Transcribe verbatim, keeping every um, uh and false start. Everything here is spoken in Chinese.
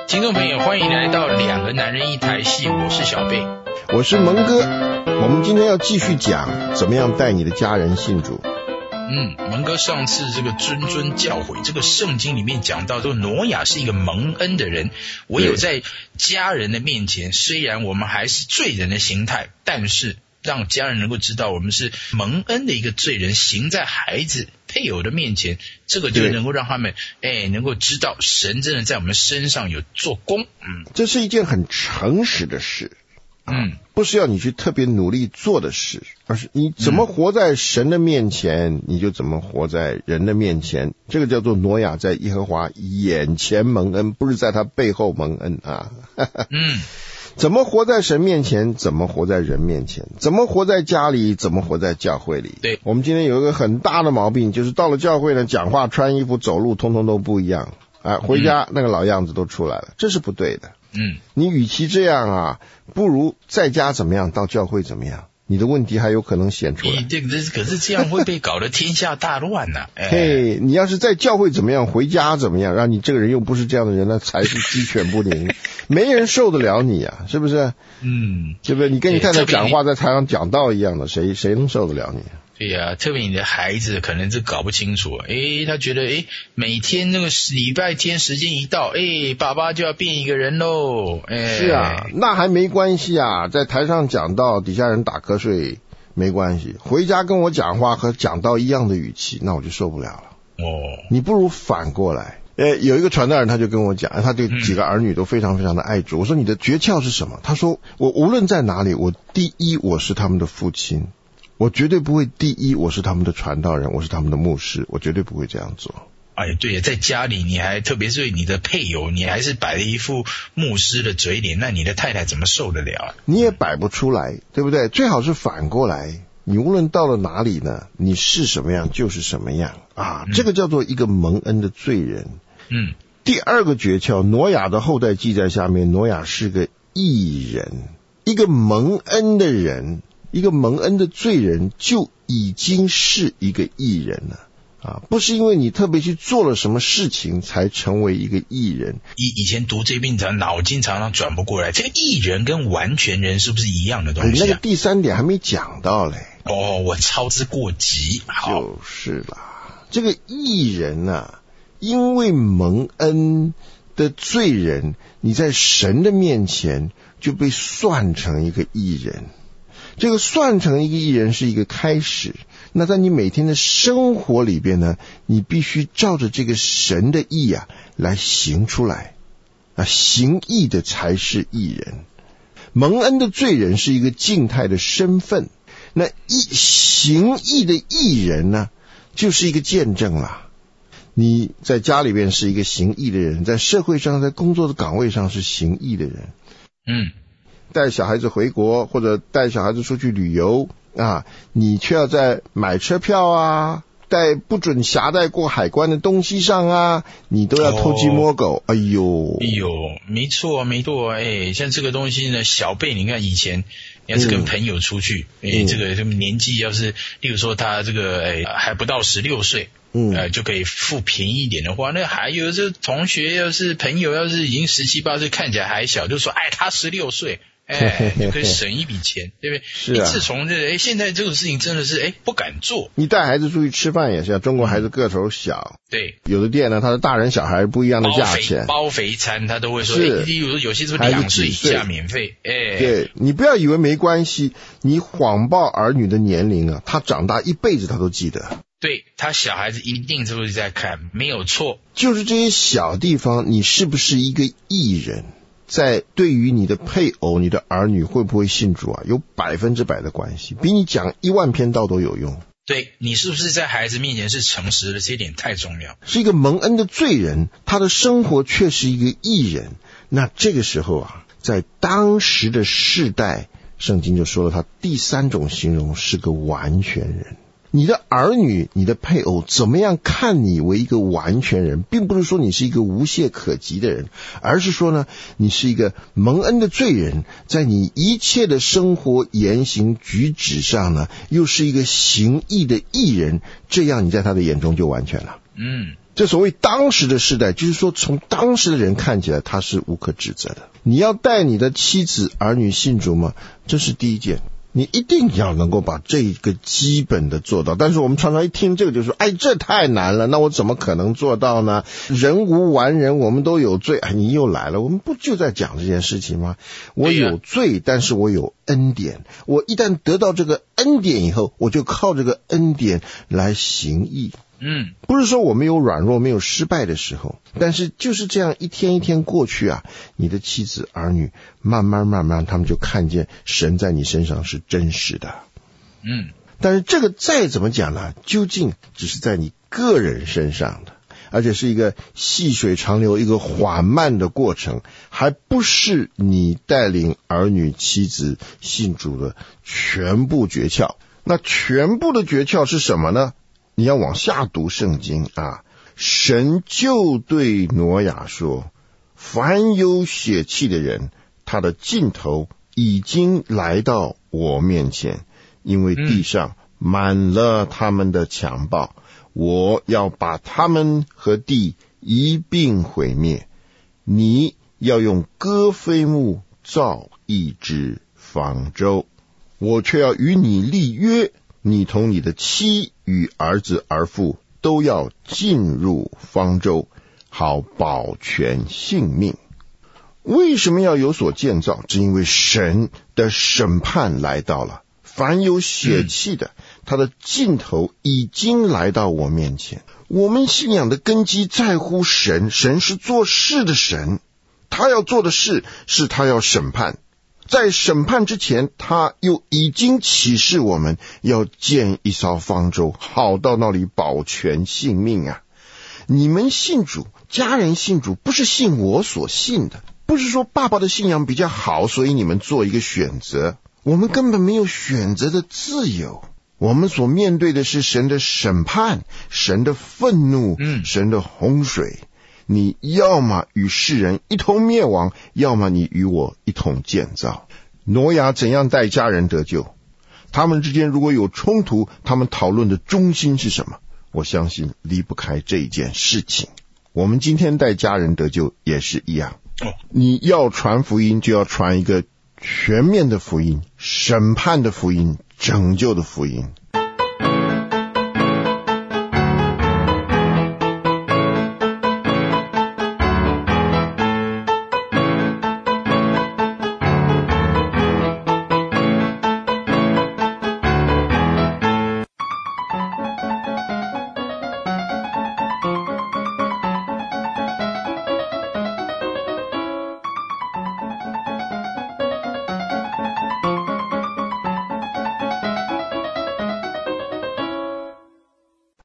听众朋友，欢迎来到两个男人一台戏，我是小贝， 我是蒙哥。我们今天要继续讲怎么样带你的家人信主。 嗯，蒙哥上次这个谆谆教诲，这个圣经里面讲到，这个挪亚是一个蒙恩的人，唯有在家人的面前，虽然我们还是罪人的形态，但是让家人能够知道我们是蒙恩的一个罪人，行在孩子配偶的面前，这个就能够让他们哎能够知道神真的在我们身上有做工。嗯， 这是一件很诚实的事。 嗯， 不是要你去特别努力做的事，而是你怎么活在神的面前，嗯、你就怎么活在人的面前。这个叫做挪亚在耶和华眼前蒙恩，不是在他背后蒙恩啊。 嗯， 怎么活在神面前，怎么活在人面前，怎么活在家里，怎么活在教会里。 对， 我们今天有一个很大的毛病，就是到了教会呢，讲话、穿衣服、走路，通通都不一样。啊，回家那个老样子都出来了，这是不对的。 嗯， 你与其这样啊，不如在家怎么样，到教会怎么样，你的问题还有可能显出来。 这个可是这样会被搞得天下大乱呐、啊！ 嘿、hey, 你要是在教会怎么样，回家怎么样，让你这个人又不是这样的人，那才是鸡犬不宁，没人受得了你啊，是不是？ 嗯， 对不对？你跟你太太讲话在台上讲道一样的，谁谁能受得了你？ 对呀、啊，特别你的孩子可能是搞不清楚，诶，他觉得诶，每天那个礼拜天时间一到，诶，爸爸就要变一个人喽。诶， 是啊，那还没关系啊，在台上讲道，底下人打瞌睡没关系，回家跟我讲话和讲道一样的语气，那我就受不了了。 哦， 你不如反过来。呃，有一个传道人他就跟我讲，他对几个儿女都非常非常的爱主。我说你的诀窍是什么？他说我无论在哪里，我第一我是他们的父亲。我绝对不会第一我是他们的传道人，我是他们的牧师，我绝对不会这样做。 哎，对，在家里你还特别是你的配偶，你还是摆了一副牧师的嘴脸，那你的太太怎么受得了啊？ 你也摆不出来，对不对？最好是反过来，你无论到了哪里呢，你是什么样就是什么样啊， 嗯、 这个叫做一个蒙恩的罪人。 嗯， 第二个诀窍，挪亚的后代记在下面，挪亚是个义人，一个蒙恩的人。一个蒙恩的罪人就已经是一个义人了啊！不是因为你特别去做了什么事情才成为一个义人。 以以前读这篇章，脑筋常常转不过来，这个义人跟完全人是不是一样的东西啊？ 那个第三点还没讲到嘞。 哦，我操之过急。好， 就是啦，这个义人啊，因为蒙恩的罪人，你在神的面前就被算成一个义人。这个算成一个义人是一个开始，那在你每天的生活里边呢，你必须照着这个神的义啊来行出来啊，行义的才是义人。蒙恩的罪人是一个静态的身份，那义行义的义人呢，就是一个见证啦。你在家里边是一个行义的人，在社会上，在工作的岗位上是行义的人。 嗯。 带小孩子回国或者带小孩子出去旅游啊，你却要在买车票啊，带不准携带过海关的东西上啊，你都要偷鸡摸狗。哦、哎呦， 哎呦，没错没错，哎，像这个东西呢，小贝，你看以前你要是跟朋友出去，哎、嗯，这个这个年纪要是，例如说他这个哎还不到十六岁。嗯，呃，就可以付便宜一点的话，那还有这同学要是朋友要是已经十七八岁，看起来还小，就说哎他十六岁。哎，就可以省一笔钱，对不对？ 是啊。 自从这个，哎，现在这个事情真的是哎不敢做。 你带孩子出去吃饭也是啊，中国孩子个头小， 对， 有的店呢，它的大人小孩不一样的价钱， 包肥餐他都会说，哎，例如有些是不是两岁以下免费？哎， 对，你不要以为没关系，你谎报儿女的年龄啊，他长大一辈子他都记得。 对，他小孩子一定是不是在看，没有错。 就是这些小地方，你是不是一个义人？在对于你的配偶、你的儿女会不会信主啊，有百分之百的关系，比你讲一万篇道都有用。 对，你是不是在孩子面前是诚实的，这一点太重要。 是一个蒙恩的罪人，他的生活却是一个义人，那这个时候啊，在当时的世代，圣经就说了他第三种形容是个完全人。你的儿女、你的配偶怎么样看你为一个完全人，并不是说你是一个无懈可击的人，而是说呢，你是一个蒙恩的罪人，在你一切的生活言行举止上呢，又是一个行义的义人，这样你在他的眼中就完全了。 嗯， 这所谓当时的世代，就是说从当时的人看起来他是无可指责的。你要带你的妻子儿女信主吗？这是第一件，你一定要能够把这个基本的做到。但是我们常常一听这个就说，哎，这太难了，那我怎么可能做到呢？人无完人，我们都有罪。哎，你又来了，我们不就在讲这件事情吗？我有罪，但是我有恩典。我一旦得到这个恩典以后，我就靠这个恩典来行义。 嗯， 不是说我们有软弱没有失败的时候，但是就是这样一天一天过去啊，你的妻子儿女慢慢慢慢他们就看见神在你身上是真实的。 嗯， 但是这个再怎么讲呢，究竟只是在你个人身上的，而且是一个细水长流一个缓慢的过程，还不是你带领儿女妻子信主的全部诀窍。那全部的诀窍是什么呢？你要往下读圣经啊，神就对挪亚说，凡有血气的人，他的尽头已经来到我面前，因为地上满了他们的强暴，我要把他们和地一并毁灭。你要用歌斐木造一只方舟，我却要与你立约，你同你的妻与儿子儿妇都要进入方舟，好保全性命。为什么要有所建造？只因为神的审判来到了，凡有血气的，他的尽头已经来到我面前。我们信仰的根基在乎神，神是做事的神，他要做的事是他要审判，在审判之前，他又已经启示我们要建一艘方舟，好到那里保全性命啊！你们信主，家人信主，不是信我所信的，不是说爸爸的信仰比较好，所以你们做一个选择。我们根本没有选择的自由，我们所面对的是神的审判，神的愤怒， 嗯， 神的洪水。你要么与世人一同灭亡，要么你与我一同建造。挪亚怎样带家人得救？他们之间如果有冲突，他们讨论的中心是什么？我相信离不开这一件事情。我们今天带家人得救也是一样，你要传福音，就要传一个全面的福音，审判的福音，拯救的福音。